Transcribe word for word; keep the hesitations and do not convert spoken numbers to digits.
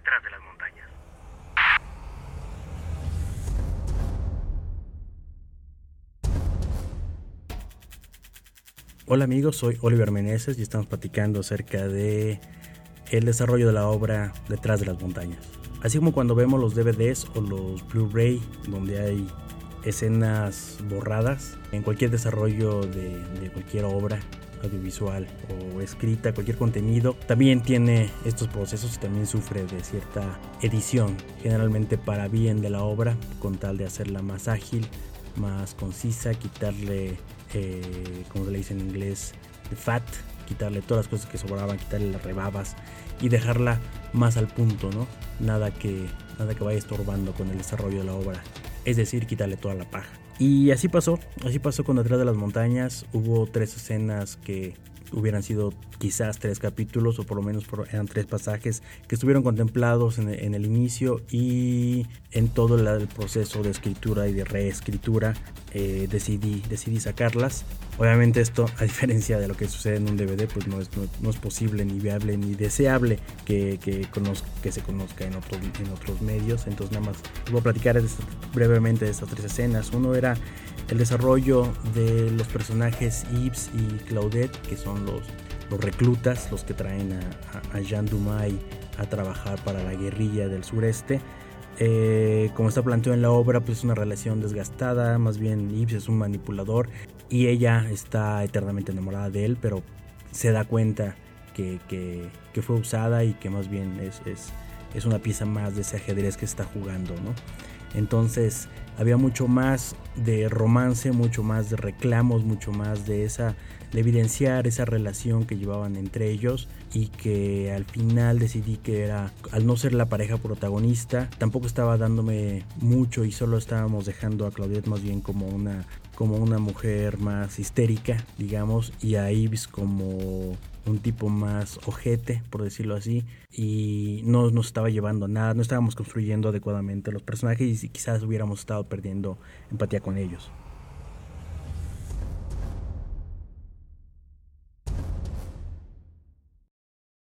detrás de las montañas. Hola amigos, soy Oliver Meneses y estamos platicando acerca de el desarrollo de la obra Detrás de las montañas. Así como cuando vemos los D V Ds o los Blu-ray donde hay escenas borradas, en cualquier desarrollo de, de cualquier obra audiovisual o escrita, cualquier contenido, también tiene estos procesos y también sufre de cierta edición, generalmente para bien de la obra, con tal de hacerla más ágil, más concisa, quitarle, eh, como se le dice en inglés, the fat, quitarle todas las cosas que sobraban, quitarle las rebabas y dejarla más al punto, ¿no? Nada que, nada que vaya estorbando con el desarrollo de la obra, es decir, quitarle toda la paja. Y así pasó, así pasó con Detrás de las montañas. Hubo tres escenas que hubieran sido quizás tres capítulos, o por lo menos eran tres pasajes que estuvieron contemplados en, en el inicio y en todo el, el proceso de escritura y de reescritura eh, decidí, decidí sacarlas. Obviamente esto, a diferencia de lo que sucede en un D V D, pues no es, no, no es posible, ni viable, ni deseable que, que, conozca, que se conozca en, otro, en otros medios. Entonces nada más voy a platicar de esta, brevemente de estas tres escenas. Uno era el desarrollo de los personajes Yves y Claudette, que son los, los reclutas, los que traen a, a, a Jean Dumay a trabajar para la guerrilla del sureste. Eh, como está planteado en la obra, pues es una relación desgastada, más bien Yves es un manipulador y ella está eternamente enamorada de él, pero se da cuenta que, que, que fue usada y que más bien es, es, es una pieza más de ese ajedrez que está jugando, ¿no? Entonces había mucho más de romance, mucho más de reclamos, mucho más de esa de evidenciar esa relación que llevaban entre ellos, y que al final decidí que era, al no ser la pareja protagonista, tampoco estaba dándome mucho y solo estábamos dejando a Claudette más bien como una como una mujer más histérica, digamos, y a Yves como un tipo más ojete, por decirlo así, y no nos estaba llevando a nada, no estábamos construyendo adecuadamente los personajes y quizás hubiéramos estado perdiendo empatía con ellos.